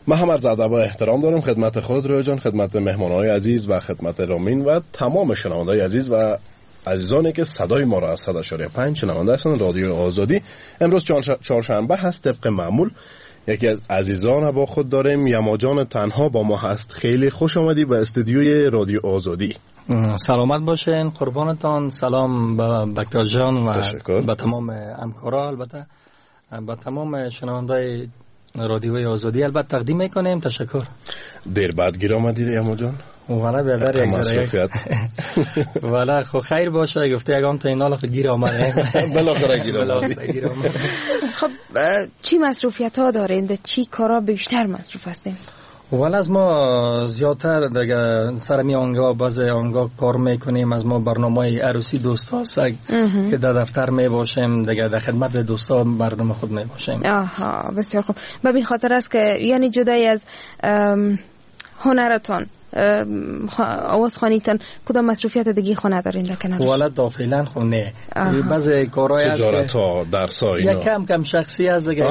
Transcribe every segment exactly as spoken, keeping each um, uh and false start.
من هم عرض ادب و احترام دارم خدمت خودت رویا جان، خدمت مهمانان عزیز و خدمت رامین و تمام شنوندگان عزیز و عزیزانی که صدای ما را از صد و پنج شنونده هستند رادیو آزادی. امروز چهارشنبه هست، طبق معمول یکی از عزیزان با خود داریم. یما جان تنها با ما هست. خیلی خوش آمدی به استودیوی رادیو آزادی. سلامت باشین، قربانتان. سلام به بکتر جان و به تمام همکارا، البته به تمام شنوندای رادیوی آزادی البته تقدیم میکنیم. تشکر. دیر بعد گیر آمدی یما جان. والا بیادر یک ذره والا خو خیر باشه، گفته یگان تا این حال خود گیر آمده بالاخره گیر آمده. خب چی مصروفیت ها دارین؟ چی کارا بیشتر مصروف هستین؟ والا از ما زیادتر دیگه سر می آنگاه باز آنگاه کار میکنیم. از ما برنامه عروسی دوست هاست که در دفتر می باشیم دیگه، در خدمت دوستا مردم خود می باشیم. آها بسیار خوب. به این خاطر است که یعنی جدای از هنرتان آواز خانیتان کدام مصروفیت دیگه خونه دارین در کنارش؟ والا تا فعلا خونه بعضی کارهای هست تجارت ها درس ها اینا یک کم کم شخصی هست دیگه.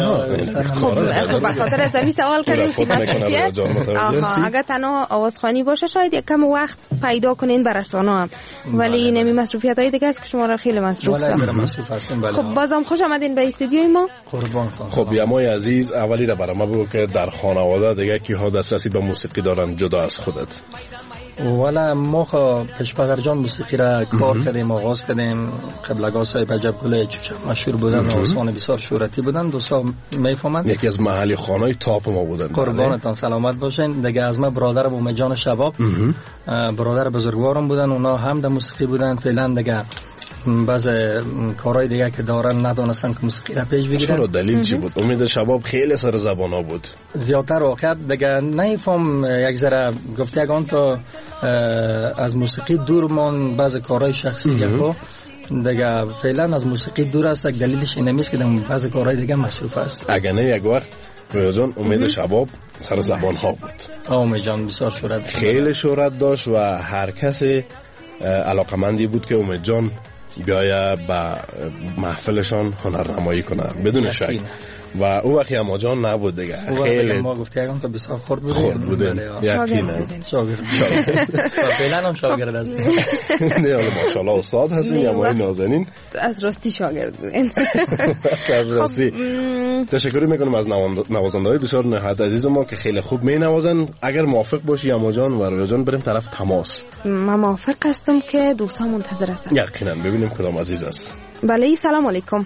خب به خاطر از این سوال کردیم که مصروفیت اگر تنها آواز خانی باشه شاید یک کم وقت پیدا کنین بر رسانه هم، ولی نمی مصروفیت های دیگه است که شما را خیلی مصروف ساخت. خب بازم خوش آمدین به استودیوی ما. خب یمای عزیز، اولی را برام بگو که در خانواده دیگه کی ها دسترسی به موسیقی دارن جدا از خودت؟ والا ما خو پشپدر جان موسیقی را کار کردیم، آغاز کردیم. قبلگاه صاحب عجب گل چوچک مشهور بودن و آسان بسیار شهرتی بودن، دوستا میفهمند. یکی از محلی خانای تاپ ما بودن. قربانتان سلامت باشین. دیگه از ما برادرم اومه جان شباب برادر بزرگوارم بودن، اونا هم در موسیقی بودن. فعلا دیگه بعض کارهای دیگه که دارن ندانستن که موسیقی را پیش بگیرن. چرا دلیل چی بود؟ امید شباب خیلی سر زبانا بود. زیادتر واقعیت دیگه نمیفهم، یک ذره گفته اگه تا از موسیقی دور من بعض کارهای شخصی یکو دیگه فعلا از موسیقی دور است. دلیلش این نیست که بعض کارهای دیگه مصروف است. اگه نه یک وقت روزان امید شباب سر زبان ها بود. امید جان بسیار شهرت خیلی شهرت داشت و هر کسی علاقمندی بود که امید جان بیایه با محفلشان هنرنمایی کنه بدون شک. و او وقتی اما جان نبود دیگه، خیلی ما گفتی اگه تو بسیار خورد بودی خورد بودن یقینا شاگرد فعلا هم شاگرد هستیم. نه حالا ماشاءالله استاد هستین یا ما نازنین از راستی شاگرد بودین. از راستی تشکر میکنم از نوازنده‌های بسیار نهایت عزیز ما که خیلی خوب می نوازن. اگر موافق باشی اما جان و رویا جان بریم طرف تماس. من موافق هستم که دوستان منتظر هستن. یقینا ببینیم کدام عزیز است. بله سلام علیکم.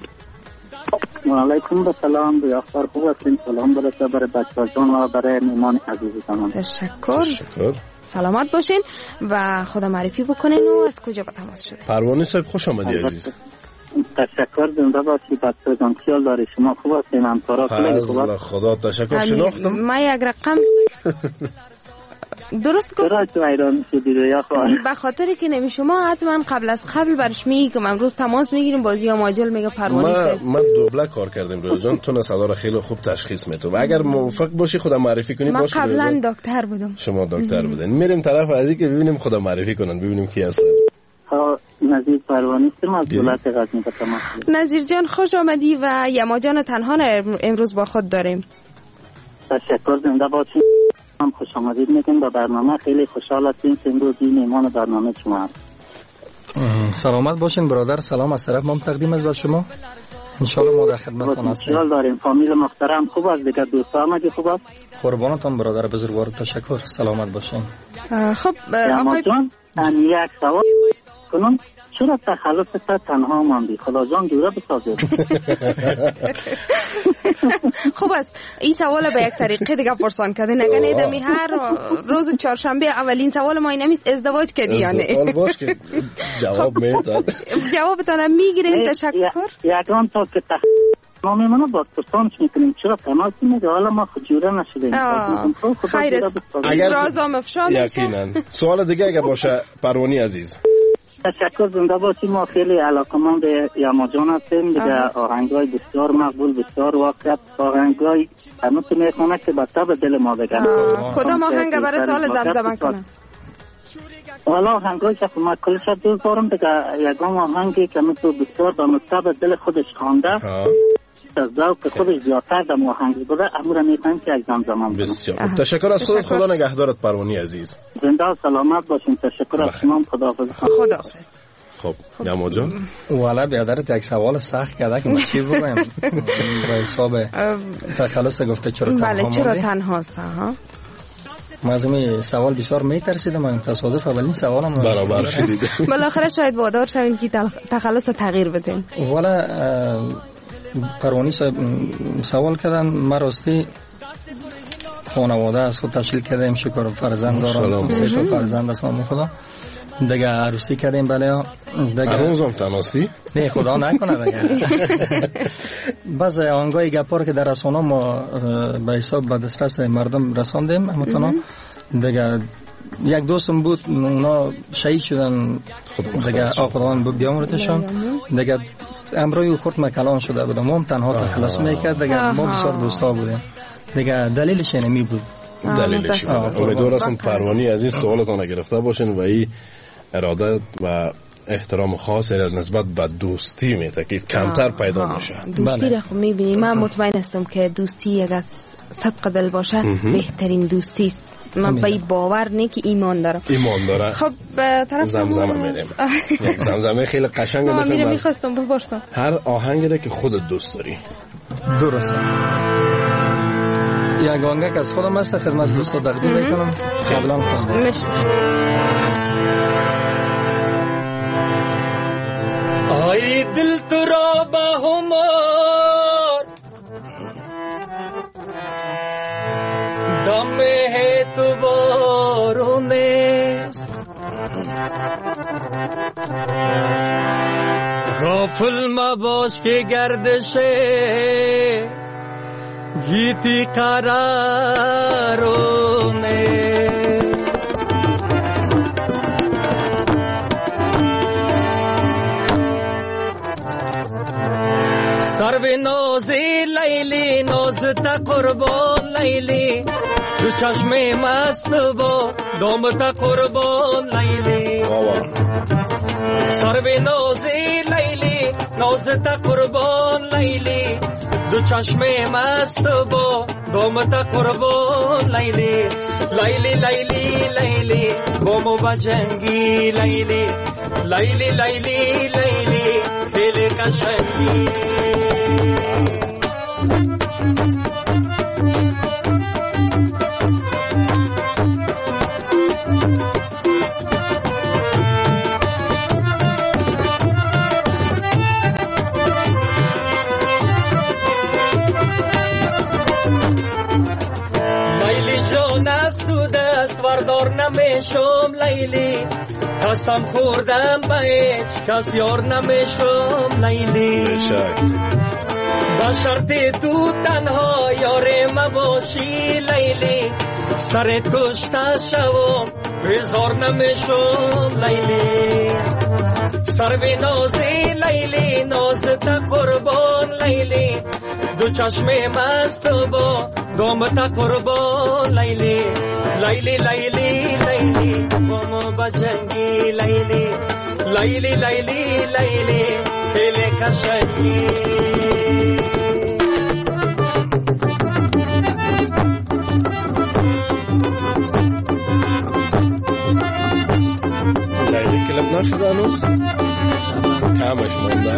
و علیکم السلام. به اخبار خوب هستین؟ سلام برسه برای بچه‌ها جان و برای مهمان عزیزتان. تشکر. تشکر. سلامت باشین و خدا معرفی بکنین و از کجا به تماس شدین؟ پروانه صاحب خوش آمدی عزیز. تشکر. زنده باشی بچه‌ها جان. خیال داری شما خوب هستین؟ همکارا خیلی خوب هستن. خدا تشکر. شناختم من یک رقم درست گفت. چرا تو ایران شدی یا خواهر؟ به خاطر که نمی شما حتما قبل از قبل برش میگم امروز تماس میگیریم بازی یا ماجل میگه پروانه ما ما دوبله کار کردیم رویا جان. تو صدا رو خیلی خوب تشخیص میدی و اگر موافق باشی خدا معرفی کنی باشه. من قبلا دکتر بودم. شما دکتر بودین. میریم طرف ازی که ببینیم خدا معرفی کنن ببینیم کی هست. ها نظیر پروانه است از دولت غزنی به تماس. نظیر جان خوش آمدی و یما جان تنها امروز با خود داریم. تشکر. زنده باشی. هم خوش آمدید میگم به برنامه. خیلی خوشحال هستیم که امروز میهمان برنامه شما هست. سلامت باشین برادر. سلام از طرف ما تقدیم است به شما. ان شاء الله ما در خدمتتون هستیم. خوشحال داریم. فامیل محترم خوب است دیگه؟ دوستا همگی خوب است؟ قربانتون برادر بزرگوار. تشکر. سلامت باشین. خب آقای جان من یک سوال کنم. چرا تخلص تا تنها ماندی؟ خدا جان دوره بسازید. خوب است این سوال به یک طریقه دیگه پرسان کردین. اگه نیدمی هر روز چهارشنبه اولین سوال ما اینمیست ازدواج کردی یا نه؟ ازدواج باش که جواب میداد. جوابتان میگیرین. تشکر. یکان تا که ما میمونه باز پرسانش میکنیم چرا تماس میده حالا ما خود جوره نشدیم. خیر است. اگر رازم افشا میشه. یقینا. سوال دیگه اگه باشه پروانی عزیز. تشکر. زنده باشی. ما خیلی علاقمند به یما جان هستیم دیگه. آهنگای بسیار مقبول بسیار واقعیت آهنگای همون تو میخونه که به طب دل ما بگن. کدام آهنگ برای تال زمزمه کنم؟ والا آهنگای که ما کلش دوست دارم دیگه. یکم آهنگی که مثل بسیار به طب دل خودش خوانده از ذوق خودش زیادتر در آهنگ بوده، امور میفهمیم که یک زمزمه بود. بسیار خوب. تشکر از خودت. خدا نگهدارت پروانی عزیز. زنده و سلامت باشین. تشکر از شما. خداحافظ. خداحافظ. خب یما جان، والا بیادرت یک سوال سخت کرده که ما چی بگویم به حساب تخلص گفته چرا تنها بله چرا تنها هست ها. ما از این سوال بسیار میترسیدم، این تصادف اولین سوالم برابر شدید. بالاخره شاید وادار شوین که تخلص تغییر بدین. والا پروانی سوال کردن، ما راستی خانواده از خود تشکیل کردیم، شکر فرزند دارم، سه تا فرزند هستم خدا. دیگه عروسی کردیم. بله دیگه هنوزم تناسی؟ نه خدا نکنه دیگه. بعض آنگاه گپار که در رسانه ما به حساب به دسترس مردم رساندیم، اما تنها دیگه یک دوستم بود اونا شهید شدن دیگه، خداوند بیامرزشان. دیگه امروی خورد مکلان شده بودم، ما هم تنها تخلص میکرد دیگه. ما بسیار دوستا بودیم دیگه، دلیلش اینمی بود. دلیلش امیدوار هستم پروانی عزیز سوالتان گرفته باشین و این اراده و احترام خاصی نسبت به دوستی میته که کمتر پیدا میشه. دوستی را خب میبینی، من مطمئن هستم که دوستی اگر صدق دل باشه بهترین دوستی است. من به باور نه که ایمان دارم. ایمان داره. خب به طرف زمزمه میریم. یک زمزمه خیلی قشنگه. من میرم میخواستم بپرسم هر آهنگی را که خودت دوست داری. درسته. یک آهنگ که از خودم است خدمت دوستا تقدیم میکنم. قبلا خوندم. آی دل تو را به همار دم ہے تو بارو نیست، غافل مباش که گردش گیتی قرارو نیست. سر به نازی لیلی، ناز تا قربان لیلی، دو چشم مست با دام تا قربان لیلی. سر به نازی لیلی، ناز تا قربان لیلی، دو چشم مست با دام تا قربان لیلی. لیلی لیلی لیلی بامو بجنگی لیلی، لیلی لیلی لیلی خیلی قشنگی. وردار نمیشم لیلی، قسم خوردم به هیچ کس یار نمیشم لیلی. با شرط تو تنها یار مباشی لیلی، سر کشته شوم بیزار نمیشم لیلی. سر به نازی لیلی، ناز تا قربان لیلی، دو چشم مست با دام تا قربان لیلی. لیلی لیلی لیلی بامو بجنگی لیلی، لیلی لیلی لیلی خیلی قشنگی. لیلی کلپ نشده هنوز؟ کمش مونده.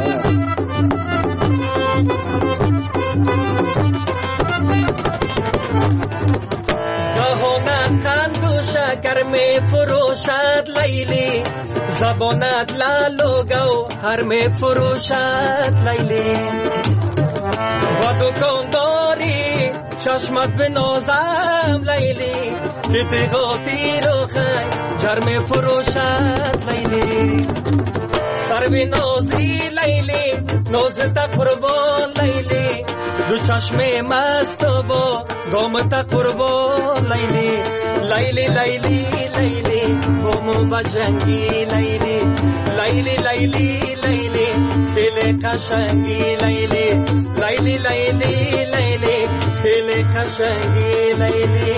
شکر می فروشد لیلی، زبانت لال و گوهر می فروشد لیلی. با دکانداری چشمت به نازم لیلی، که تیغاتی رو خنجر می فروشد لیلی. سر به نازی لیلی، ناز تا قربان لیلی، دو چشم مست با گام تا قربان لیلی. لیلی لیلی لیلی بامو بجنگی لیلی، لیلی لیلی لیلی خیلی قشنگی لیلی، لیلی لیلی لیلی خیلی قشنگی لیلی.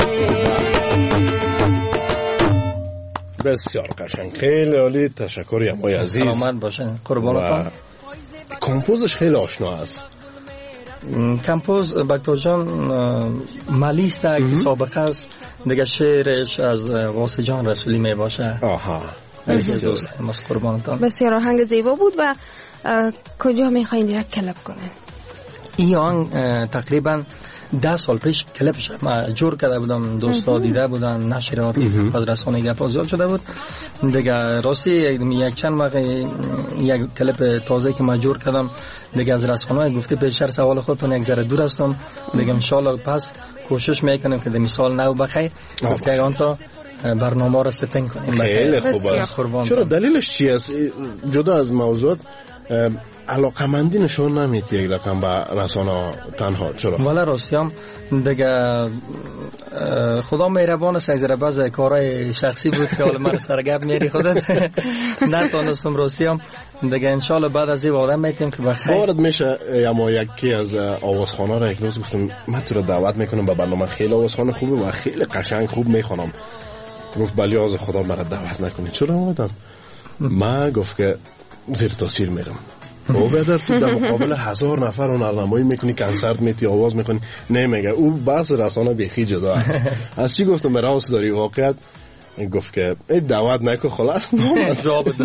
بسیار قشنگ، خیلی عالی. تشکر یمای عزیز. سلامت باشین قربانتون. کمپوزش خیلی آشنا است. کمپوز بکتور جان مالیست که سابقه است دیگه، شعرش از واسه جان رسولی می باشه. آها بسیار قربانتان. بسیار آهنگ زیبا بود. و کجا میخواین دیرک کلپ کنین؟ این آهنگ تقریبا ده سال پیش کلپش ما جور کرده بودم، دوستا دیده بودن، نشریات از رسانه گپ زیاد شده بود دیگه. راستی یک چند وقت یک کلپ تازه که ما جور کردم دیگه از رسانه گفته بیشتر سوال خودتون یک ذره دور هستم دیگه، ان شاء الله پس کوشش میکنیم که مثال نو بخیر گفته اون تا برنامه را ستنگ کنیم. خیلی خوب است. چرا دلیلش چی است؟ جدا از موضوعات علاقمندی نشون نمیدی یک رقم به رسانه تنها؟ چرا؟ والا راستیم دیگه خدا مهربان است، یک ذره بعض کارهای شخصی بود که حالا من سرگرم میری خودت نتونستم راستیم دیگه. ان شاء الله بعد از این آدم میتیم که بخیر. باورت میشه اما یکی از آوازخوان‌ها را یک روز گفتم من تو رو دعوت میکنم به برنامه، خیلی آوازخوان خوبه و خیلی قشنگ خوب میخونم. گفت بلی از خدا مرا دعوت نکنی. چرا اومدم؟ من گفت که زیر تاثیر میرم. او بدر تو در مقابل هزار نفر رو نرنمایی میکنی، کنسرت میتی، آواز میکنی. نه میگه او بحث رسانه بیخی جدا است. از چی گفتم به راست داری واقعیت؟ گفت که ای دعوت نکن خلاص نامد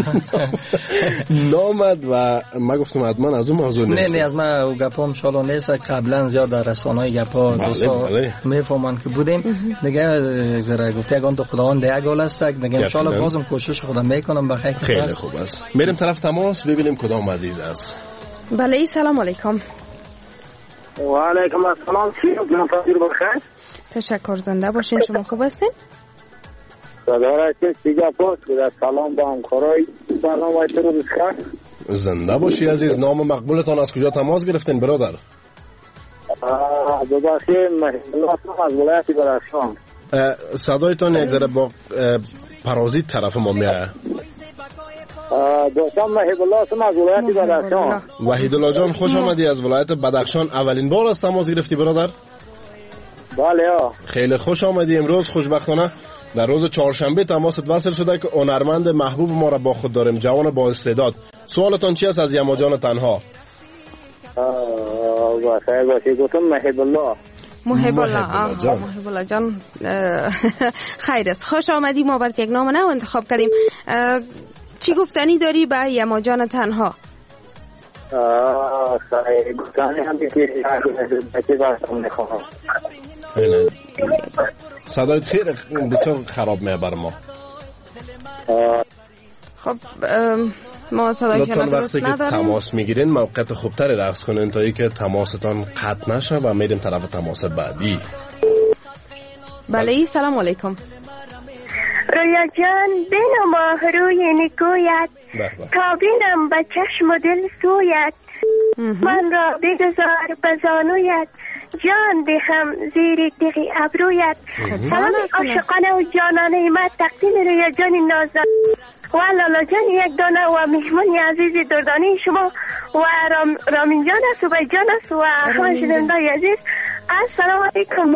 نامد و ما گفتم حتما از اون موضوع نیست. نه نه از ما او گپام شالو نیست. قبلا زیاد در رسانه‌های گپا دوستا میفهمن که بودیم دیگه. زرا گفته اگه تو خداوند دیگه گل است دیگه ان شاء الله بازم کوشش خودم میکنم بخیر. خیلی خوب است. میریم طرف تماس ببینیم کدام عزیز است. بله سلام علیکم. و علیکم السلام. جناب فضیل بخیر. تشکر، زنده باشین. شما خوب هستین؟ صدارت دیگه پاس بود. سلام با همکارای برنامه تو بخیر. زنده باشی عزیز. نام مقبولتان از کجا تماس گرفتین برادر؟ ببخشید الله از ولایت بدخشان. صدایتان یک ذره با پرازیت طرف ما میاد. دوستان وحید الله هستم از ولایت بدخشان. وحید الله جان خوش آمدی از ولایت بدخشان. اولین بار از تماس گرفتی برادر؟ بله. خیلی خوش آمدی. امروز خوشبختانه در روز چهارشنبه تماست وصل شده که هنرمند محبوب ما را با خود داریم، جوان با استعداد. سوالتان چی است از یما جان تنها؟ بخیر باشی. گفتم محب الله. محب الله جان. محب الله جان خیر است. خوش آمدی. ما برات یک نام نو انتخاب کردیم. چی گفتنی داری به یما جان تنها؟ خیر گفتنی هم که بچه برسم نخواهم. صدایت خیلی بسیار خراب میه بر ما. خب ما صدای شما درست نداریم. لطفاً تماس میگیرین موقعیت خوبتری رقص کنین تا اینکه تماستان قطع نشه و میریم طرف تماس بعدی. بله سلام علیکم. رویا جان بنما روی نکویت تا بینم به چشم و دل سویت، من را بگذار به زانویت، جان دهم زیر تیغ ابرویت. سلام عاشقانه و جانانه من تقدیم رویا جان نازدار و لالا جان یک دانه و مهمانی عزیز دردانی شما و رام رامین جان است و بی جان است و همه شنوندگان عزیز. السلام علیکم.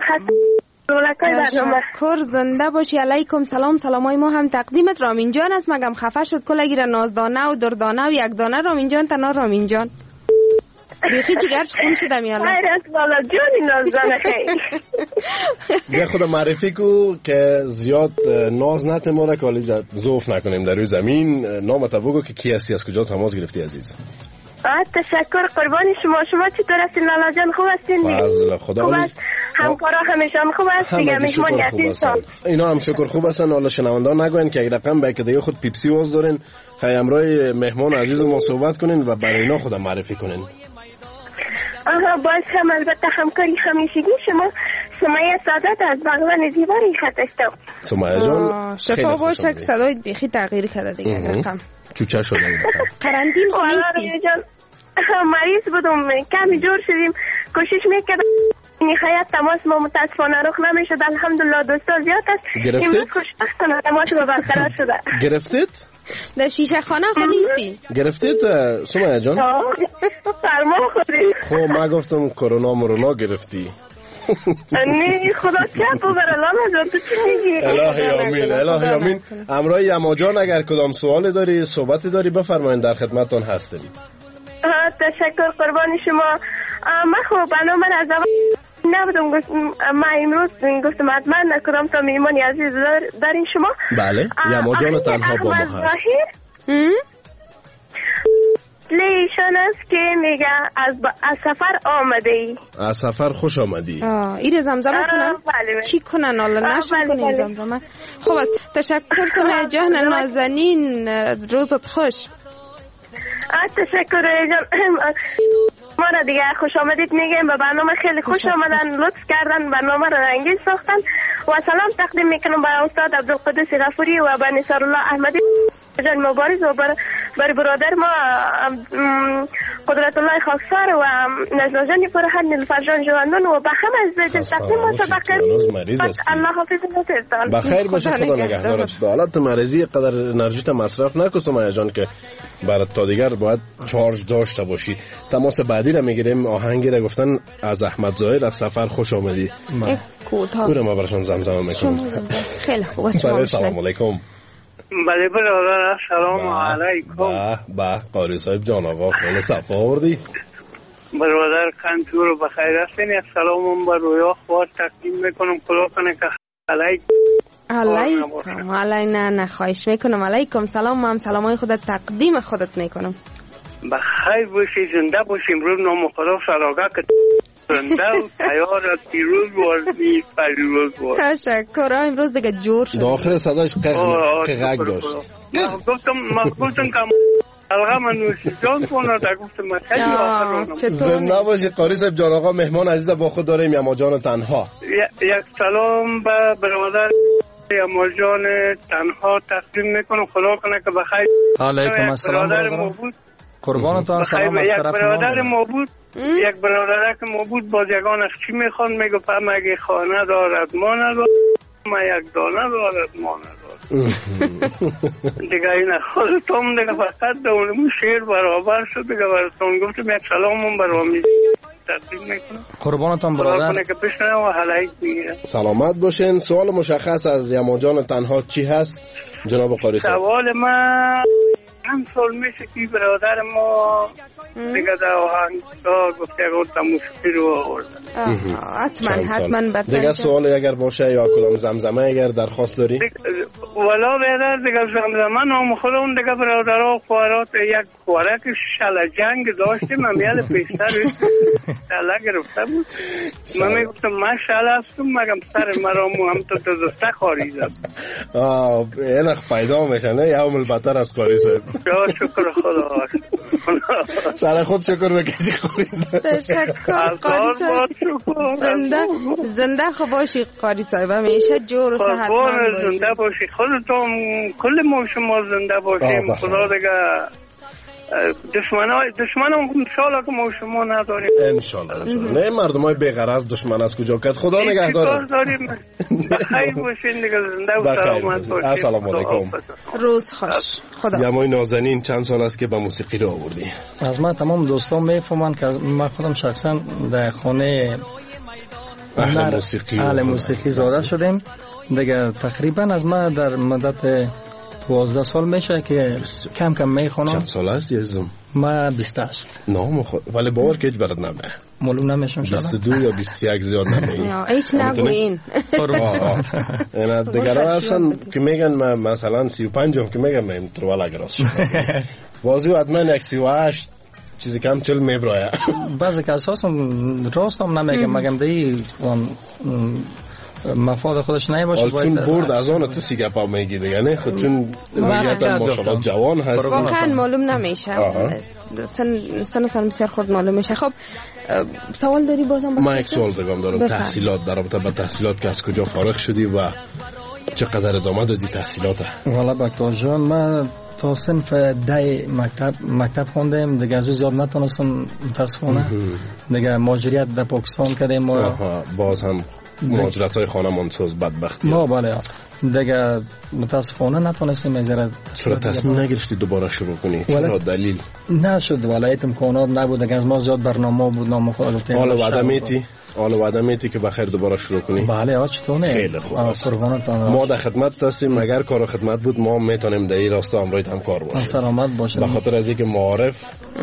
تشکر، زنده باشی. علیکم سلام. سلامای ما هم تقدیمت رامین جان است. مگم خفه شد کلا گیره نازدانه و دردانه و یک دانه رامین جان تنها رامین جان بیخی چیگرش خون شدم یالا. خیرت بالا جانی نازدانه خیلی بیا خود معرفی کو که زیاد ناز نتماره که حالی زوف نکنیم در روی زمین. نامت بگو که کی هستی، از کجا تماس گرفتی عزیز؟ تشکر قربانی شما. شما چطور هستین لالا جان؟ خوب هستین؟ فضل خدا. خوب است. همکارا همیشان خوب است دیگه؟ مهمانی هستین؟ اینا هم شکر خوب هستن. حالا شنوندان نگوین که یک رقم به که دیگه خود پیپسی واز دارین، خیلی امروی مهمان عزیز ما صحبت کنین و برای اینا خودم معرفی کنین. آها باز هم البته همکاری همیشگی شما. سمیه سادات از باغوان دیواری خط هستم. سمیه جان شفا باشه که صدای بیخی تغییر کرده دیگه رقم چوچه شده این رقم. قرنطین خو نیستی؟ مریض بودم کمی جور شدیم کوشش میکردم نهایت تماس ما متاسفانه رخ نمیشد. الحمدلله دوستا زیاد است. گرفتید؟ خوشبختانه تماس با برقرار شده. گرفتید؟ در شیشه خانه خو نیستی؟ گرفتید سمیه جان؟ فرما خودی. خب ما گفتم کرونا مرونا گرفتی. نه خدا چه ببره لالا جان تو چی میگی؟ الهی آمین الهی آمین. امرای یما جان اگر کدام سوال داری صحبتی داری بفرمایید در خدمتتون هستیم. تشکر قربان شما. من خب برنامه از اول نبودم، من امروز گفتم حتما نکنم تا میمانی عزیز دارین شما. بله یما جان تنها با ما هست. لیشان است که میگه از, با... از سفر آمده ای، از سفر خوش آمدی. آه ایره زمزمه کنن؟ بله. چی کنن حالا نشون بله کنیم بله. زمزمه. خب تشکر سمیه جان نازنین، روزت خوش. تشکر جان. ما را دیگه خوش آمدید میگیم به برنامه، خیلی خوش آمدن، لطف کردن، برنامه را رنگین ساختن و سلام تقدیم میکنم به استاد عبدالقدوس غفوری و به نصرالله احمدی جان مبارز و بر, بر برادر ما قدرت الله خاکسار و نجلا جان فرحت نیلوفر جان جوانان و به همه از دل تقدیم مسابقه. الله حافظ نصیرتان. بخیر باشه، خدا نگهدارت. حالت مریضی قدر انرژیت مصرف نکن سمیه جان که برات تا دیگر باید چارج داشته باشی. تماس بعدی را میگیریم، آهنگی را گفتن از احمد زاهد از سفر خوش آمدی. کوتاه برو ما براشون زمزمه میکنم. خیلی خوب است. سلام علیکم. بله برادر سلام علیکم. به به قاری صاحب جان آقا خیلی صفا آوردی. برادر کنتور بخیر هستین. یک سلامم بر رویا خواه تقدیم میکنم، کلا کنه که علیکم. علیکم علی نه نه خواهش میکنم. علیکم سلام، هم سلامای خودت تقدیم خودت میکنم. بخیر باشی، زنده باشیم، روز نام خدا سراغه که زنده و تیار پیروز باشی پیروز باشی. تشکر. امروز دیگه جور شد. داخل صداش قغق داشت. گفتم مخبوطم که الغا من نوشی جان کنه تا گفتم من خیلی آخرانم. زنده باشی قاری صاحب جان آقا. مهمان عزیز با خود داریم یما جان تنها. یک سلام به برادر یما جان تنها تقدیم میکنم، خدا کنه که بخیر. علیکم السلام برادر. قربانتان سلام از طرف ما. یک برادر ما بود، یک برادر که ما بود باز یگانش چی میخوان میگو پم اگه خانه دارد ما ندارد، ما یک دانه دارد ما ندارد. دیگه این خودتون دیگه فقط دولمون شیر برابر شد دیگه براتون گفتم یک سلامون برامی تقدیم میکنم. قربانتان برادر. که بشنه و حلایق میگیره. سلامت باشین. سوال مشخص از یما جان تنها چی هست جناب قاری صاحب؟ سوال من چند سال میشه که برادر ما دیگه در آهنگا گفته گفتم موسیقی رو آوردن. حتما حتما برتن. دیگه سوال اگر باشه یا کدام زمزمه اگر درخواست داری؟ ولا بیادر دیگه زمزمه نام خودم دیگه برادرها خوارات یک خواره که شل جنگ داشتیم، من یاد پیشتر شله گرفته بود. من میگفتم من شل هستم مگم سر مرامو هم تو دسته خاریدم. آه این اخ پیدا میشه نه یوم البتر از قاری صاحب. یا شکر خدا. سر خود شکر بکشی قاری صاحب. تشکر قاری صاحب. زنده زنده خو باشی قاری صاحب، همیشه جور و صحتمند باشی. زنده باشی خودتون، کل ما شما زنده باشیم. خدا دیگه دشمنای دشمنم انشالله که ما شما نداریم انشالله. نه مردم های بی‌غرض دشمن از کجا کرد. خدا نگهدار. بخیر باشین دیگه، زنده و سلامت باشین. السلام علیکم. روز خوش. خدا. یمای نازنین چند سال است که به موسیقی رو آوردی؟ از من تمام دوستان میفهمن که من خودم شخصا در خانه اهل موسیقی اهل موسیقی زاده شدیم دیگه. تقریبا از ما در مدت دوازده سال میشه که کم کم میخونم. چند سال است یزم؟ ما بیست و هشت. نام خود ولی باور که هیچ برد نمه معلوم نمیشم شده بیست و دو یا بیست و یک زیاد نمه. هیچ نگوین. اینا دیگر ها هستن که میگن مثلا سی و پنج هم که میگن من تروال اگر راست شد بازی و حتما یک سی و هشت چیزی کم چل میبرایه. بعضی که اساسم راست هم نمیگم مگم دی مفاد خودش نه باشه. چون برد از آن تو سیگه پا میگی دیگه نه خود چون واقعا ماشاءالله جوان هست واقعا معلوم نمیشه. سن سن خانم بسیار خورد معلوم میشه. خب سوال داری بازم؟ من یک سوال دیگه دارم. تحصیلات در رابطه با تحصیلات که از کجا فارغ شدی و چقدر ادامه دادی تحصیلات؟ والا بکتار جان من تا صنف ده مکتب مکتب خوندم دیگه، از زیاد نتونستم متاسفانه دیگه. مهاجرت در پاکستان کردیم ما. باز هم مهاجرت های خانه منسوز بدبختی ما. بله دیگه متاسفانه نتونستیم ازره. چرا تصمیم نگرفتی دوباره شروع کنی؟ چرا دلیل؟ نشد ولایت امکانات نبود دیگه. از ما زیاد برنامه بود نام خود گفتیم. حالا وعده میتی؟ حال وعده میتی که بخیر دوباره شروع کنی؟ بله آقا چطوره؟ خیلی خوب. قربانتان. ما در خدمت هستیم، اگر کار خدمت بود ما میتونیم در این راستا امروز هم کار باشیم. سلامت باشید. به خاطر از اینکه معارف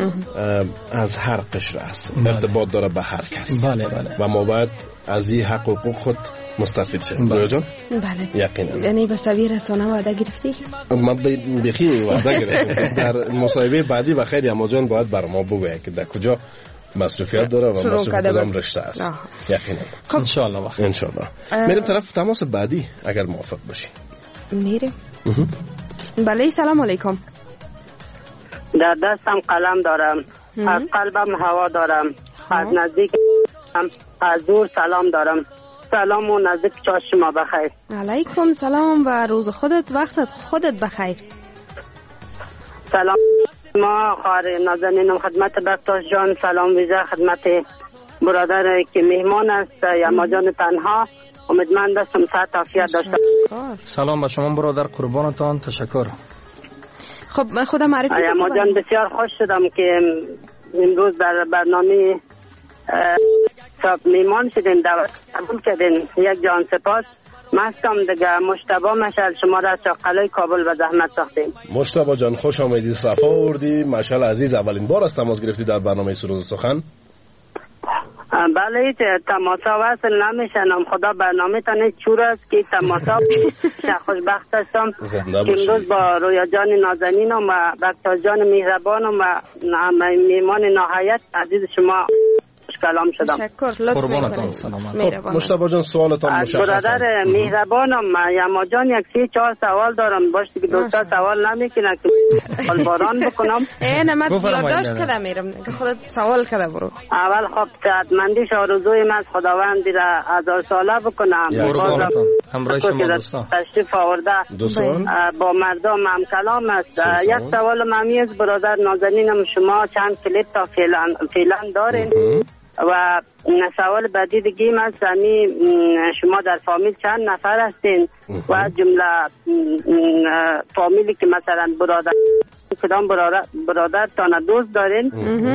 از هر قشر است، ارتباط داره به هر کس. بله بله. و ما باید از این حق و حقوق خود مستفید شدیم. رویا جان؟ بله. یقینا. یعنی به سبیل رسانه وعده گرفتی؟ من بخی وعده گرفتم. در مصاحبه بعدی و خیلی اما جان باید بر ما بگوید که در کجا مصرفیت داره و مصرف کدام رشته است. یقینا. خب ان شاء الله. ان شاء الله. میریم طرف تماس بعدی اگر موافق باشی. میریم. بله سلام علیکم. در دستم قلم دارم، از قلبم هوا دارم، از نزدیک از دور سلام دارم. سلام و نزدیک چاش شما بخیر. علیکم سلام و روز خودت وقتت خودت بخیر. سلام ما خواهر نازنینم خدمت بکتاش جان، سلام ویژه خدمت برادر که مهمان است یما جان تنها. امیدوارم دستم صحت عافیت داشته. سلام به شما برادر، قربانتان، تشکر. خب من خودم معرفی کنم. یما جان بسیار خوش شدم که امروز در برنامه صاحب میمان شدین، دعوت قبول کردین. یک جان سپاس. مستم دیگه مشتبه مشعل شما را چاقلای کابل به زحمت ساختیم. مشتبه جان خوش آمدید، صفا آوردی. مشعل عزیز اولین بار است تماس گرفتی در برنامه سرود سخن؟ بله هیچ تماسا وصل نمیشنم. خدا برنامه تانه چور است که تماسا خوشبخت هستم که امروز با رویا جان نازنینم و بکتاش جان مهربانم و میمان نهایت عزیز شما کلام شدم. تشکر. لطف میکنید. مشتبه جان سوالتان مشخصه. برادر مهربانم یما جان یک سی چهار سوال دارم. باشه که دوستا سوال نمیکنه که باران بکنم. ای نه من یادداشت کردم میرم که خودت سوال کرده برو. اول خب صحتمندیش آرزوی من خداوند را هزار ساله بکنم. همراه شما دوستا تشریف آورده با مردم هم کلام است. یک سوال ممی از برادر نازنینم، شما چند کلیپ تا فعلا فعلا دارین؟ و سوال بعدی دیگه من سمی شما در فامیل چند نفر هستین و جمله فامیلی که مثلا برادر کدام برادر, برادر تانه دوست دارین،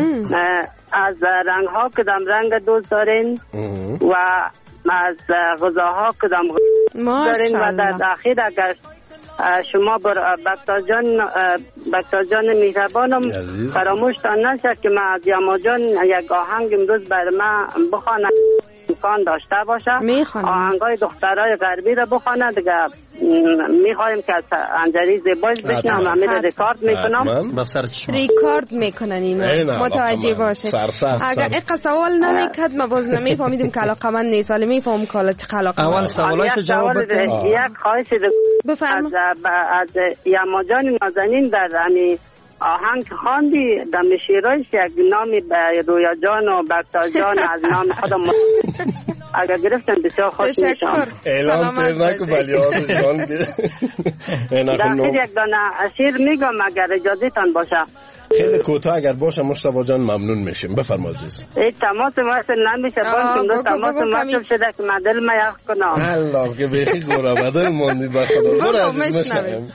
از رنگ ها کدام رنگ دوست دارین و از غذاها کدام غذا دارین و در اخیر اگر شما بر بکتاش جان بکتاش جان مهربانم فراموش تان نشه که من از یما جان یک آهنگ امروز بر من بخوانم امکان داشته باشه. آهنگای دخترای غربی را بخوانه دیگه. میخوایم که انجری زیباش بشنم. همین را ریکارد میکنم. بسر چشم ریکارد میکنن اینو متوجه باشه. اگر اقا سوال نمیکد ما باز نمیفهمیدیم که علاقه من نیست، ولی میفهم که حالا چه علاقه اول سوالش جواب بده. یک خواهش بفرما. از یما جان نازنین در امی آهنگ خواندی در شعرش یک نامی به رویا جان و بکتاش جان از نام خودم اگر گرفتم بسیار خوش میشم. اعلام تر نکو ولی آزاد جان در یک دانه شعر میگم اگر اجازه تان باشه. خیلی کوتاه اگر باشه مشتبه جان ممنون میشیم. بفرما عزیز. ای تماس وصل نمیشه بان که دو تماس وصل شده که من دل ما یخ کنم. الله که بخی گوره بدل موندی بخدا. برو عزیز مشنویم.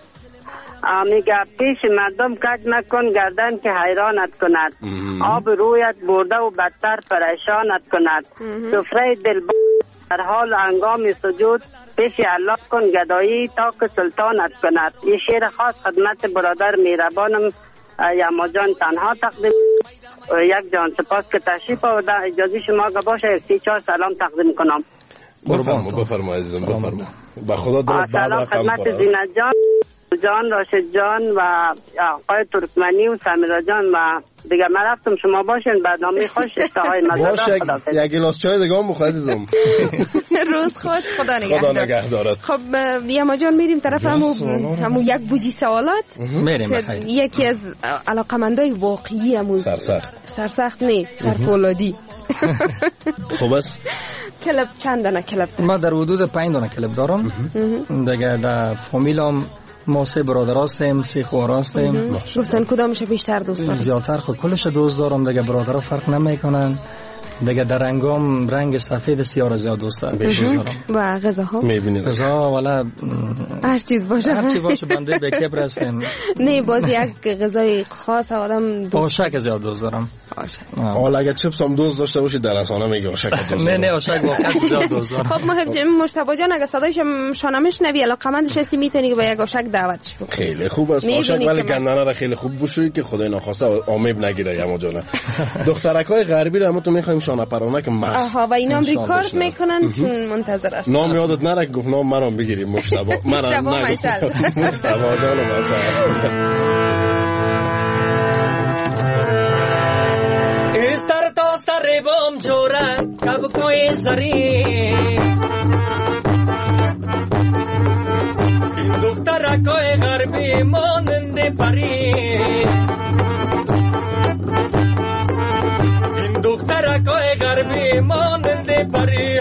میگه پیش مردم کج مکن گردن که حیرانت کند. آب رویت برده و بدتر پریشانت کند. سفره دل در حال انگام سجود پیش الله کن گدایی تا که سلطانت کند. این شعر خاص خدمت برادر مهربانم یما جان تنها تقدیم. یک جان سپاس که تشریف آورده. اجازه شما که باشه یک سی چهار سلام تقدیم کنم. بفرما بفرما عزیزم بفرما. با خدا دلت بعد سلام خدمت زینت جان جان راشد جان و آقای ترکمنی و سمیرا جان و دیگه من رفتم. شما باشین برنامه خوش اشتهای مزدار. باشه یک گلاس چای دیگه هم بخواه عزیزم. روز خوش. خدا نگهدار. خدا نگهدارت. خب یما جان میریم طرف همو همو یک بوجی سوالات. میریم بخیر. یکی از علاقمندای واقعی همون سرسخت سرسخت نه سرفولادی. خوب است. کلب چند دانه کلب دارم؟ ما در حدود پنج دانه کلب دارم. دیگه در فامیلم ما سه برادر هستیم، سه خواهر هستیم. گفتن کدامش بیشتر دوست دارم؟ زیادتر خود کلش دوست دارم. دیگه برادرها فرق نمیکنن. دیگه در رنگام رنگ سفید سیاه را زیاد دوست دارم. و غذاها میبینید غذا والا هر چیز باشه هر چیز باشه بنده به کبر هستم. نه باز یک غذای خاص آدم دوست آشک زیاد دوست دارم. آشک حالا اگه چپس هم دوست داشته باشی در رسانه میگه آشک دوست نه نه آشک واقعا زیاد دوست دارم. خب مهم مجتبی جان اگه صدایش شانمش نبی علاقمندش هستی میتونی که به یک آشک دعوتش بکنی. خیلی خوب است آشک، ولی گندنه را خیلی خوب بشویی که خدای ناخواسته آمیب نگیره. یما جان دخترکای غربی رو تو میخوایم شانه پرانه که مست. آها و اینا هم ریکارد میکنن چون منتظر است. نام یادت نره گفت نام منم بگیریم مجتبی. منم مشعل مجتبی جان مشعل. سر تا سر بام جوره کب کوی زری این دخترکای غربی ماننده پری این دخترکای غربی ماننده پری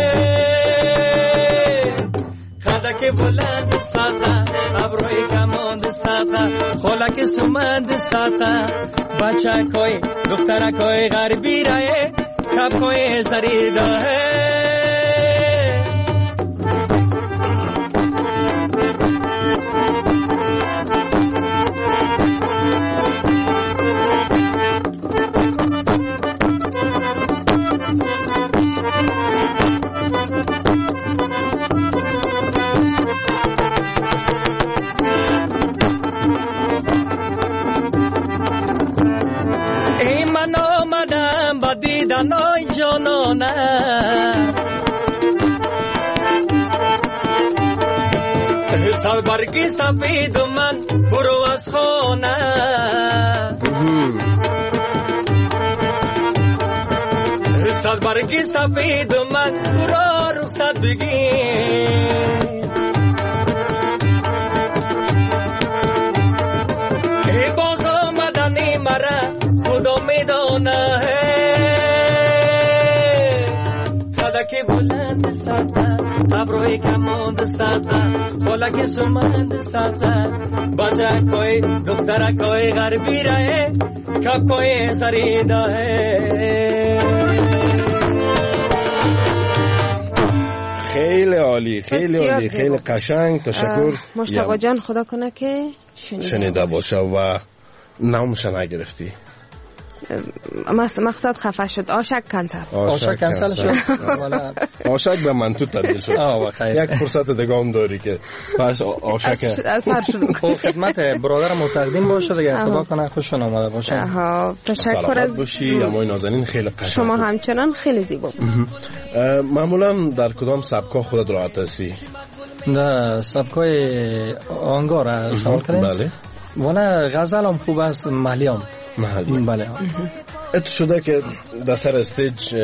خدک بلند ساتا ابروی کماند ساتا خولک سمند ساتا بچه کوی دختره کوی غربی رای کب کوی زریده ہے دیدنای جانانه سال برگی سفید من برو از خانه سال برگی سفید من برو رخصت بگی ای باز آمدنی مرا خدا میدانه که بلند ساتا ابروی کماند ساتا خولک سمند ساتا بچه کوی دختره کوی غربی راه کب کوی زریده ہے. خیلی عالی خیلی عالی خیلی قشنگ. تشکر مجتبی جان خدا کنه که شنیده باشه و نامش نگرفتی. مقصد خفه شد. آشک کنسل آشک کنسل شد. آشک به من تو تبدیل شد. یک فرصت دیگه هم داری که باش آشک خب خدمت برادرم تقدیم باشه دیگه. خدا کنه خوششون آمده باشه. تشکر از باشی. امای نازنین خیلی قشنگ. شما همچنان خیلی زیبا. معمولا در کدام سبکا خودت راحت هستی؟ نه سبکای آنگا را سوال کنیم. بله. والا غزل هم خوب است، محلی هم محلی. بله. ات شده که در سر استیج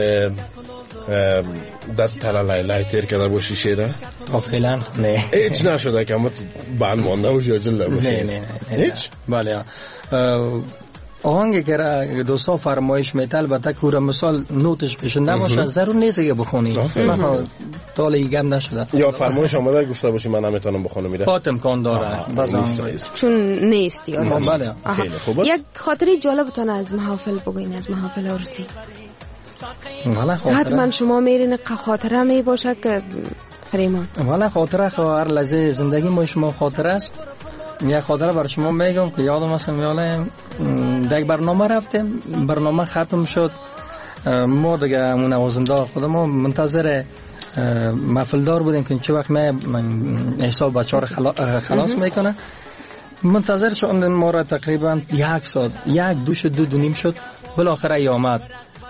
در تلا لیلای تیر کرده باشی شیره؟ فعلا نه. هیچ نشده که همه بند مانده باشی یا جلده باشی؟ نه نه نه. هیچ؟ بله. آهنگی که دوستا فرمایش میتل البته که مثال نوتش پیشنده باشه ضرور نیست که بخونی. من تا لیگم نشده. یا فرمایش آمده گفته باشی من نمیتونم بخونم میره. فات امکان داره. چون نیست یا بله. خیلی خوبه. یک خاطری جالبتون از محافل بگوین، از محافل عروسی. والا خاطره. حتما شما میرین خاطره می باشه که فریمان. والا خاطره هر لحظه زندگی ما شما خاطره است. یک خاطره برای شما میگم که یادم است میاله در برنامه رفتیم، برنامه ختم شد، ما دیگه اون نوازنده خودمون منتظر محفلدار بودیم که چه وقت من حساب بچه‌ها رو خلاص میکنه. منتظر شدیم ما را تقریبا یک ساعت یک دوش دو دو نیم شد. بالاخره ای آمد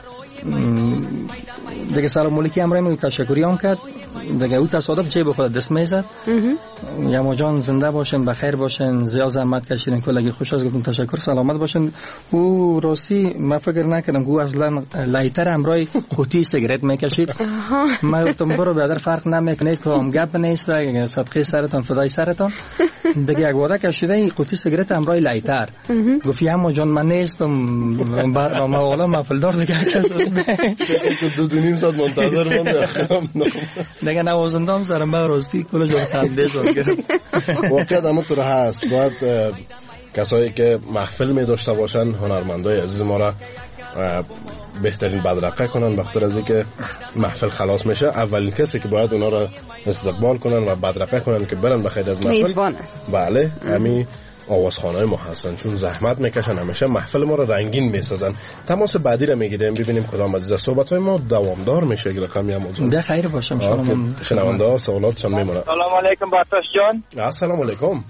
دیگه سلام علیکی امرای می تشکری هم کرد دیگه. او تصادف چه به خود دست میزد. یما جان زنده باشین، بخیر باشین، زیاد زحمت کشیدین، کلگی خوش از گفتم تشکر، سلامت باشین. او راستی من فکر نکردم که اصلا لایتر امرای قوطی سیگارت میکشید. من گفتم برو برادر فرق نمیکنه که هم گپ نیست، صدقه سرتون فدای سرتون. دیگه یک وعده کشیده این قوطی سیگارت امرای لایتر. گفت یما جان من نیستم برنامه والا محفلدار دیگه کس دو دو نیم ساعت منتظر مونده. دیگه نوازندم سر من راستی کل جا خنده شد گرفت. واقعیت اما طور هست. باید کسایی که محفل می داشته باشن، هنرمندای عزیز ما را بهترین بدرقه کنن بخاطر از اینکه محفل خلاص میشه. اولین کسی که باید اونا را استقبال کنن و بدرقه کنن که برن بخیر از محفل میزبان است. بله همین آوازخوانای ما هستن، چون زحمت میکشن همیشه محفل ما رو رنگین میسازن. تماس بعدی رو میگیریم ببینیم کدام عزیز. صحبت های ما دوامدار میشه رقم یا موضوع. به خیر باشم شما. شنونده ها سوالاتشان میمونه. سلام علیکم باتاش جان. السلام علیکم.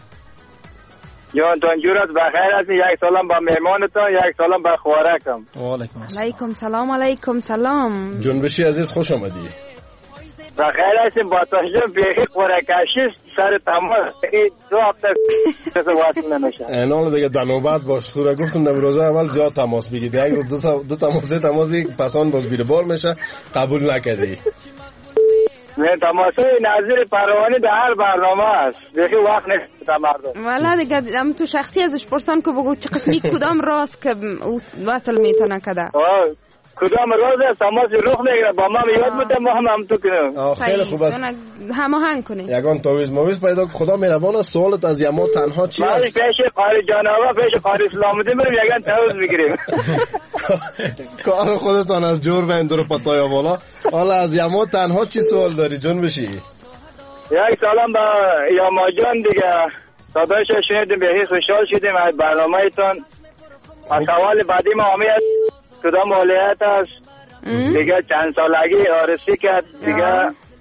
جان تنجور است بخیر است. یک سلام با مهمانتان، یک سلام با خوارکم. و علیکم السلام. علیکم سلام. علیکم سلام. جنبشی عزیز خوش آمدی. بخیر هستیم باتاش جان. بیخی خوارکشی سر تماس دو هفته کسی واصل نمیشه. اینال دیگه در نوبت باش. تو را گفتم در روزه اول زیاد تماس بگید. یک رو دو, دو تماس ده تماس بگید پسان باز بیره بار میشه. قبول نکردی. نه تماسه نظیر پروانی در هر برنامه است. دیگه وقت نیست تا مردم. والا دیگه هم تو شخصی ازش پرسان که بگو چه قسمی کدام راست که وصل میتونه کده. کدام راست تماس روح میگیره با ما میاد بوده ما هم هم تو کنیم. خیلی خوب است. هماهنگ کنی. یگان تویز مویز پیدا خدا مهربان است. سوالت از یما تنها چی است؟ ما پیش قاری جانوا پیش قاری اسلامدی میریم یگان تویز میگیریم. کار خودتان از جور و اندرو پتایا بالا. حالا از یما تنها چی سوال داری جون بشی؟ یک سلام با یما جان دیگه. صدایش شنیدیم بهی خوشحال شدیم از برنامه‌تان. سوال بعدی ما همه کدام ولایت است دیگه چند سالگی آرسی کرد دیگه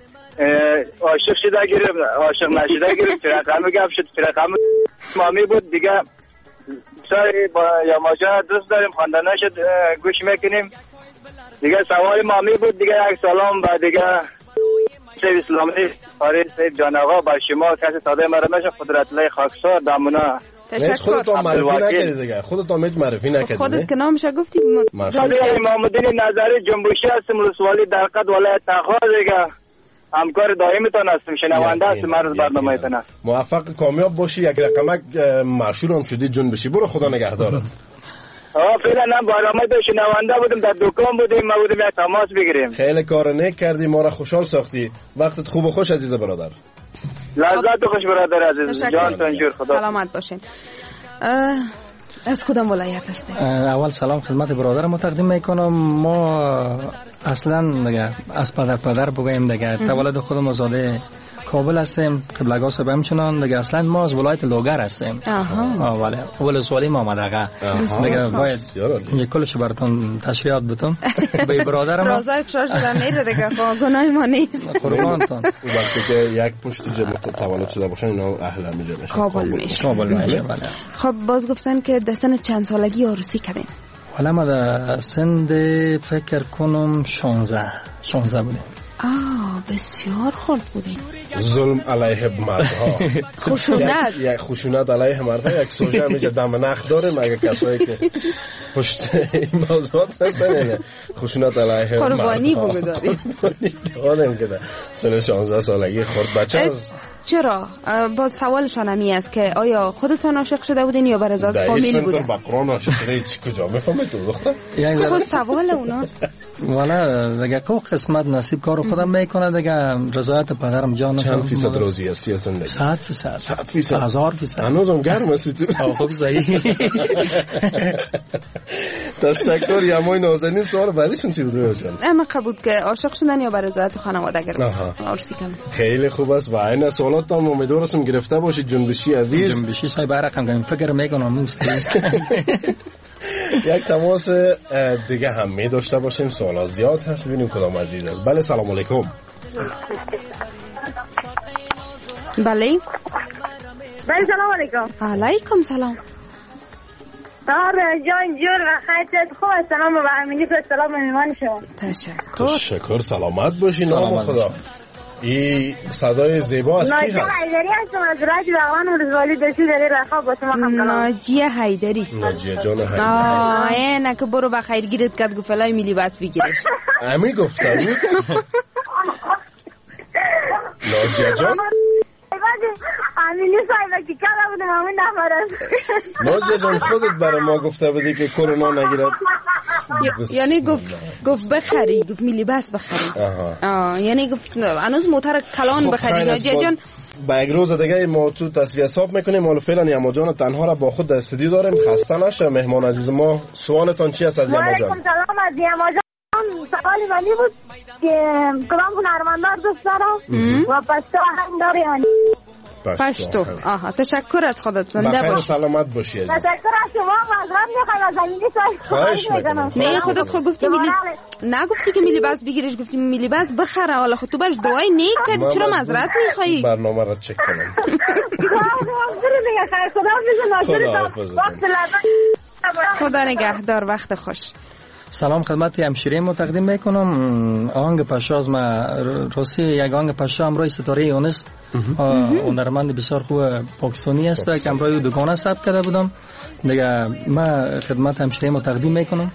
عاشق شده گرفت عاشق نشده گرفت فرقم گفت شد فرقم مامی بود دیگه ساری با یا ماجرا دوست داریم خواندنه شد گوش میکنیم دیگه سوال مامی بود دیگه یک سلام با دیگه سیب اسلامی آره سیب جان آقا با شما کسی صدای مرا میشه قدرت الله خاکسار دامونا خودتان معرفی نکردی دیگه خودتان میت معرفی نکردی خودت که نامش گفتی امام الدین نظری جنبوشی هستم رسوالی در قد ولایت تخار دیگه همکار دائمتان هستم شنونده هستم مرز برنامه‌تان است. موفق کامیاب باشی. یک رقمک مشهور هم شدی جون بشی. برو خدا نگهدارت. آه فعلا هم برنامه دو شنونده بودم در دکان بودیم ما بودیم یک تماس بگیریم. خیلی کار نیک کردی ما را خوشحال ساختی. وقتت خوب و خوش عزیز برادر. لذت خوش برادر عزیز جان تنجور خدا سلامت باشین. از کدام ولایت هستید؟ اول سلام خدمت برادر ما تقدیم میکنم. ما اصلا دیگه از پدر پدر بگویم دیگه تولد خودم آزاده کابل هستیم. قبلگاه صاحب همچنان دیگه اصلا ما از ولایت لوگر هستیم. آها ولی ولسوالی محمد آقا دیگه باید یک کلش براتون تشریحات بدم. به برادرم رازای فشار شده میره دیگه گناه ما نیست. قربانتون. وقتی که یک پشت جمع تولد شده باشن اینا اهل میشه کابل میشه. کابل میشه. خب باز گفتن که در سن چند سالگی عروسی کردین؟ حالا ما در سن فکر کنم شانزده شانزده بودیم. آه بسیار خرد بودیم. ظلم علیه مردها. خشونت یک خشونت علیه مردها. یک سوژه همیشه دم نخ داره مگه کسایی که پشت این موضوعات هستن خشونت علیه مردها قربانی بگذاریم. داریم که در سن شانزده سالگی خرد بچه هست. چرا؟ باز سوالشان همی است که آیا خودتان عاشق شده بودین یا بر ازاد فامیل بودین؟ در این سن قرآن عاشق شده چی کجا میفهمی تو دختر؟ خب سوال اونا والا دیگه کو قسمت نصیب کارو خودم میکنه دیگه. رضایت پدرم جان چند فیصد روزی هستی از زندگی؟ صد فیصد صد فیصد هزار فیصد هنوزم گرم هستی تو. خب صحیح. تشکر. یمای نازنین سوال بعدیشون چی بود رویا جان؟ اما قبول که عاشق شدن یا بر ازاد خانواده گرفتن عروسی کردن. خیلی خوب است و این سوالات هم امیدوارم گرفته باشید جنبشی عزیز. جنبشی صاحب رقم کنیم فکر میکنم مستعد. یک تماس دیگه هم می داشته باشیم. سوالات زیاد هست ببینیم کدام عزیز است. بله سلام علیکم. بله بله سلام علیکم. علیکم سلام. آره جان جور و خیرت خوب. سلام و امینی به سلام مهمان شما. تشکر. تشکر. سلامت باشی. نام خدا. این صدای زیبا از کی هست؟ ناجیه حیدری هستم از رادیو باغبان ولسوالی دستی داری رخا با شما هم کلام. ناجیه حیدری. ناجیه جان حیدری. آه اینه که برو با خیر گیرت کد گفلای میلی بس بگیرش. امی گفته بود؟ ناجیه جان؟ امینی صاحبه که کلا بودم همین نفر است. ناجیه جان خودت برای ما گفته بودی که کرونا نگیرد. یعنی گفت گفت بخری گفت میلی بس بخری. آه یعنی گفت هنوز موتر کلان بخری. ناجیه جان با یک روز دیگه ما تو تصویه حساب میکنیم. حالا فعلا یما جان تنها را با خود در استودیو داریم. خسته نشه مهمان عزیز ما. سوالتان چی است از یما جان؟ وعلیکم سلام از یما جان. سوالی ولی بود که کدام هنرمندار دوست دارم و پشتو آهنگ داره یعنی پشتو. آها تشکر از خودت. زنده بخیر باش. سلامت باشی عزیز. تشکر از شما. معذرت میخوام از زمینی خواهش میکنم. نه خودت خود گفتی میلی نگفتی که میلی بس بگیرش، گفتی میلی بس بخره. حالا خود تو باش دعای نیک کردی، چرا معذرت میخوایی؟ برنامه را چک کنم. خدا نگهدار. وقت خوش. سلام خدمت همشیره ما تقدیم میکنم. آهنگ پاشا از ما راستی یک آهنگ پاشا امروی ستاره یونس هنرمند بسیار خوب پاکستانی است که امروی دکانه ثبت کرده بودم دیگه. ما خدمت همشیره ما تقدیم میکنم.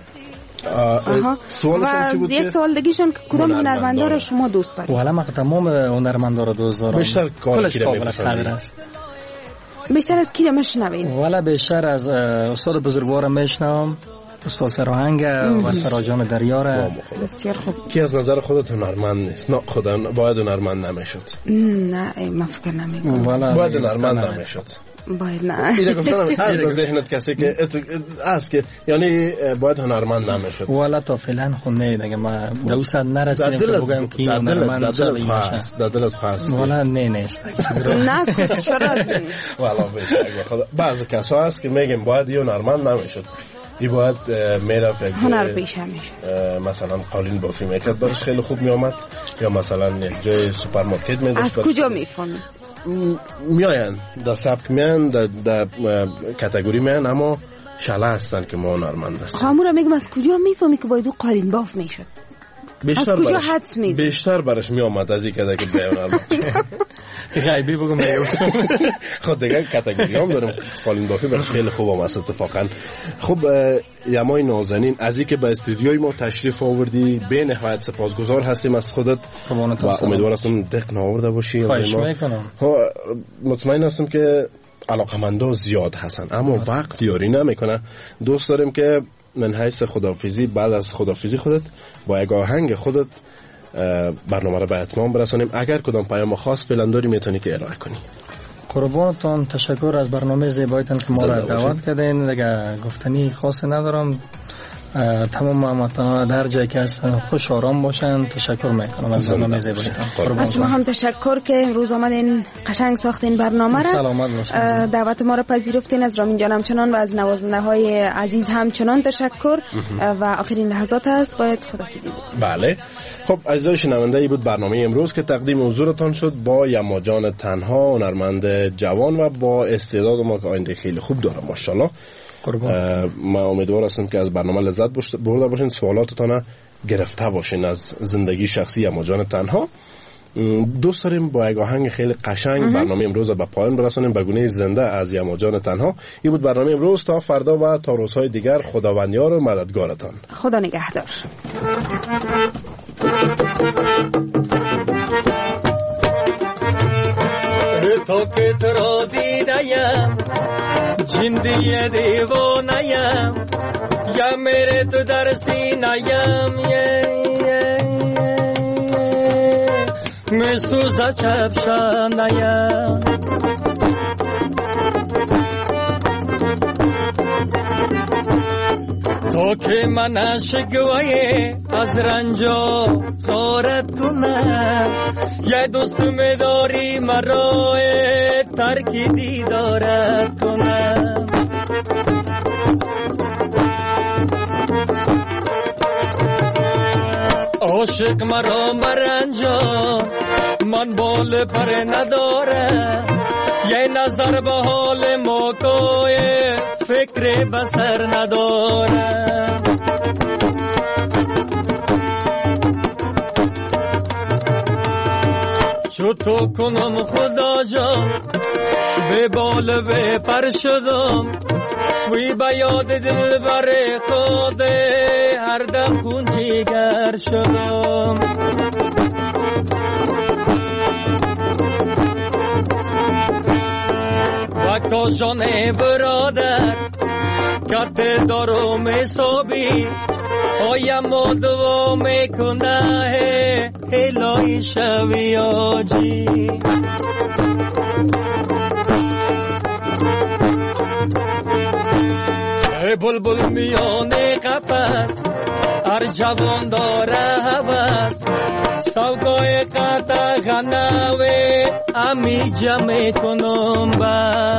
سوالشون چی بود؟ یک سوال دیگهشون کدام هنرمندا رو شما دوست دارید؟ والا من تمام هنرمندا رو دوست دارم. بیشتر کار کی رو میپسندید؟ بیشتر از کی رو میشنوید؟ والا بیشتر از استاد بزرگوارم میشنوم، استاد سراهنگ و سراجان دریار. بسیار خوب. کی از نظر خودت هنرمند نیست؟ نه خدا باید هنرمند نمیشد. نه من فکر نمیکنم باید هنرمند نمیشد. باید نه. اینا گفتم از ذهنت کسی که است که یعنی باید هنرمند نمیشد. والا تا فعلا خونه دیگه ما دوست نرسیدیم که بگم کی هنرمند شد. در دلت خواست. والا نه نیست. نه چرا؟ والا بیشتر بعضی کسا هست که میگن باید هنرمند نمیشد. ای باید میرفت یک هنر پیش همیشه مثلا قالین بافی میکرد برش خیلی خوب میامد، یا مثلا یک جای سوپرمارکت میداشت. از کجا میفهمی؟ میاین در سبک میان در, در کاتگوری میان، اما شله هستن که ما هنرمند هستیم. خامورا میگم از کجا میفهمی که باید قالین باف میشد؟ بیشتر از کجا حدس میدی؟ بیشتر برش میامد از این که که بیان غیبی بگم میگم خود دیگه کاتگوری هم داریم. قالین بافی برش خیلی خوب هم است اتفاقا. خب یمای نازنین از این که به استودیوی ما تشریف آوردی به نهایت سپاسگزار هستیم از خودت و امیدوار هستم دق نآورده باشی. خواهش میکنم. مطمئن هستم که علاقمندا زیاد هستن اما وقت یاری نمیکنه. دوست داریم که من حیث خداحافظی بعد از خداحافظی خودت با یک آهنگ خودت برنامه را به اتمام برسانیم. اگر کدام پیام خاص فعلا داری میتونی که ارائه کنی. قربانتون تشکر از برنامه زیبایتان که ما را دعوت کردین. دیگه گفتنی خاصی ندارم. تمام هموطنان در جایی که هستن خوش آرام باشن. تشکر میکنم از برنامه زیبایتان. از شما هم تشکر که امروز آمدین قشنگ ساختین برنامه را. سلامت باشین. دعوت ما را پذیرفتین. از رامین جان همچنان و از نوازنده های عزیز همچنان تشکر. و آخرین لحظات است باید خداحافظی بود. بله خب عزیزان شنونده ای بود برنامه امروز که تقدیم حضورتان شد با یما جان تنها، هنرمند جوان و با استعداد ما که آینده خیلی خوب داره ماشاءالله. ما امیدوار هستم که از برنامه لذت برده باشین، سوالاتتان گرفته باشین از زندگی شخصی یما جان تنها. دوست داریم با یک آهنگ خیلی قشنگ برنامه امروز به پایان برسونیم به گونه زنده از یما جان تنها. این بود برنامه امروز. تا فردا و تا روزهای دیگر خداوندیار و مددگارتان. خدا نگهدار. تو که تو را دیدیم جندی دیوانیم، یا میره تو در سینیم می سوزده چپشانیم. تو که من عاشقوی از رنجا زارت کنم، یه دوست میداری مرا ترکی دیدارت کنم. عاشق مرا مرنجا من بال پر ندارم، یه نظر به حال موقع فکر بسر ندارم. چو تو کنم خدا جان به بال به پر شدم، وی به یاد دل بر خود هر دم خون جگر شدم. وقتا جان برادر کت دارم حسابی، آیم دعا میکنه الهی شوی آجی ای بلبل میان قفس هر جوان داره هوس سوگای قطع غنوه امی جمع کنم با